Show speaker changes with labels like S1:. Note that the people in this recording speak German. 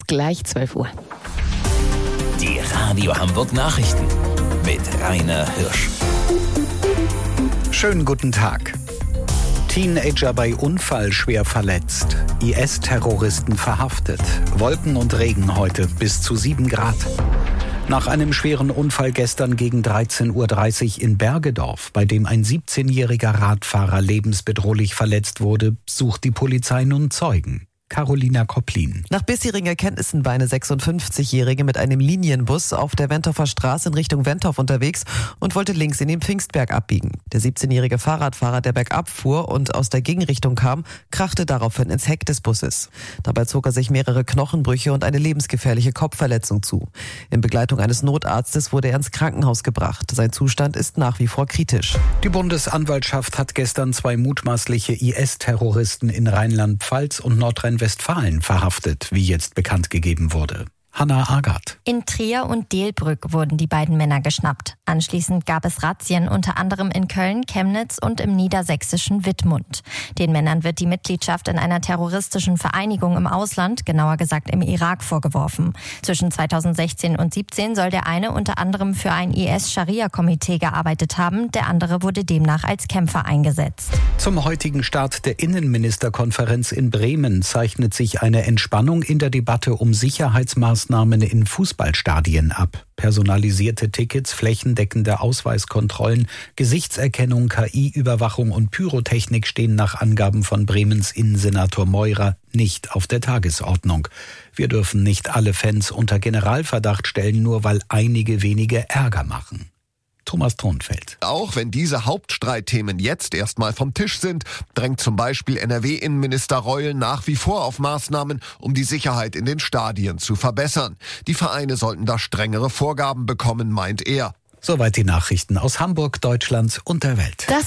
S1: gleich 12 Uhr.
S2: Die Radio Hamburg Nachrichten mit Rainer Hirsch.
S3: Schönen guten Tag. Teenager bei Unfall schwer verletzt. IS-Terroristen verhaftet. Wolken und Regen heute bis zu 7 Grad. Nach einem schweren Unfall gestern gegen 13.30 Uhr in Bergedorf, bei dem ein 17-jähriger Radfahrer lebensbedrohlich verletzt wurde, sucht die Polizei nun Zeugen. Carolina Kopplin.
S4: Nach bisherigen Erkenntnissen war eine 56-Jährige mit einem Linienbus auf der Wentorfer Straße in Richtung Wentorf unterwegs und wollte links in den Pfingstberg abbiegen. Der 17-jährige Fahrradfahrer, der bergab fuhr und aus der Gegenrichtung kam, krachte daraufhin ins Heck des Busses. Dabei zog er sich mehrere Knochenbrüche und eine lebensgefährliche Kopfverletzung zu. In Begleitung eines Notarztes wurde er ins Krankenhaus gebracht. Sein Zustand ist nach wie vor kritisch.
S3: Die Bundesanwaltschaft hat gestern 2 mutmaßliche IS-Terroristen in Rheinland-Pfalz und Nordrhein-Westfalen verhaftet, wie jetzt bekannt gegeben wurde. Hanna Agath.
S5: In Trier und Delbrück wurden die beiden Männer geschnappt. Anschließend gab es Razzien unter anderem in Köln, Chemnitz und im niedersächsischen Wittmund. Den Männern wird die Mitgliedschaft in einer terroristischen Vereinigung im Ausland, genauer gesagt im Irak, vorgeworfen. Zwischen 2016 und 2017 soll der eine unter anderem für ein IS-Scharia-Komitee gearbeitet haben, der andere wurde demnach als Kämpfer eingesetzt.
S3: Zum heutigen Start der Innenministerkonferenz in Bremen zeichnet sich eine Entspannung in der Debatte um Sicherheitsmaßnahmen in Fußballstadien ab. Personalisierte Tickets, flächendeckende Ausweiskontrollen, Gesichtserkennung, KI-Überwachung und Pyrotechnik stehen nach Angaben von Bremens Innensenator Meurer nicht auf der Tagesordnung. Wir dürfen nicht alle Fans unter Generalverdacht stellen, nur weil einige wenige Ärger machen. Thomas Thronfeld.
S6: Auch wenn diese Hauptstreitthemen jetzt erstmal vom Tisch sind, drängt zum Beispiel NRW-Innenminister Reul nach wie vor auf Maßnahmen, um die Sicherheit in den Stadien zu verbessern. Die Vereine sollten da strengere Vorgaben bekommen, meint er.
S3: Soweit die Nachrichten aus Hamburg, Deutschland und der Welt.